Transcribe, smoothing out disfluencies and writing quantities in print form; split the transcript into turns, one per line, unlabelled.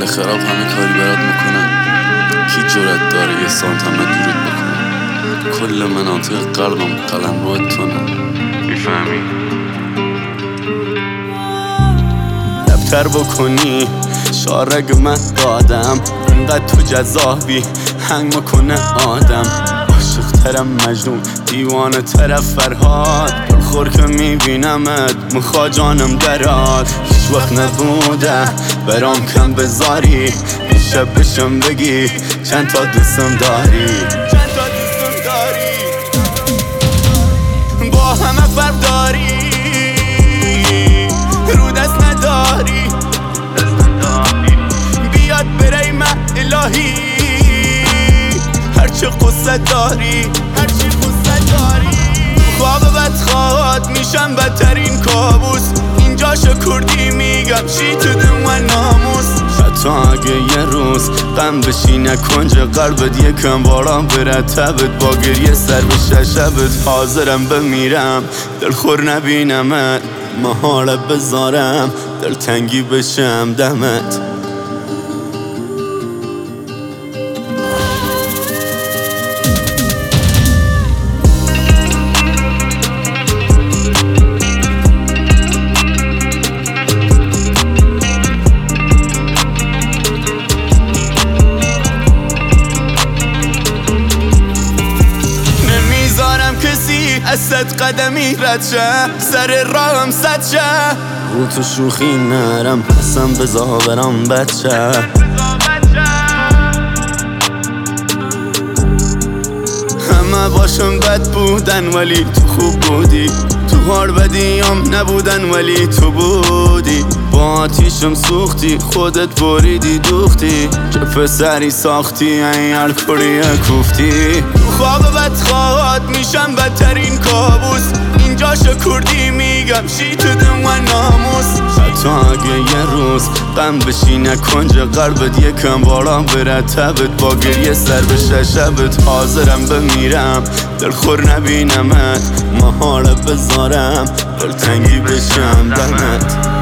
خراب همه کاری برات میکنن، کی جرأت داره یه سانتم دورت بکنه؟ کل مناطق قلبم قلمرو تونه، میفهمی؟
دفتر بکنی شارگ من دادم، انقدر تو جذابی هنگ میکنه آدم. عاشق ترم مجنون، دیوانه طرف فرهاد، خور که میبینمت مخوا جانم دراد. هیچ وقت نبوده برام کم بذاری، شب بشم بگی چند تا دوستم داری، با همه فرق داری، رو دست نداری، بیاد بری من الهی، هرچه قصه داری، خواب بدخواد میشم بدترین کابوس. اینجا شکردی میگم شی تو دم ناموس. حتی اگه یه روز غم بشینه کنج قلبت، یکم باران بره تبت، با گریه سر بشه شبت، حاضرم بمیرم دلخور نبینمت، محاله بذارم دلتنگی بشم دمت. از 100 قدمی رد شه، سر راهم سد شه، رو تو شوخی نرم حسن بزا برام بچه. همه باشم بد بودن ولی تو خوب بودی، تو هار بدیام نبودن ولی تو بودی. با آتیشم سوختی خودت بریدی دوختی، چه پسری ساختی این الکوری کوفتی. خواب بدخواد میشم بدترین کابوس. اینجا شکردی میگم شی تو دم و ناموس. حتی اگه یه روز غم بشینه کنج قلبت، یکم باران بره تبت، با گریه سر بشه شبت، حاضرم بمیرم دلخور نبینمت، محاله بذارم دلتنگی بشم دمت.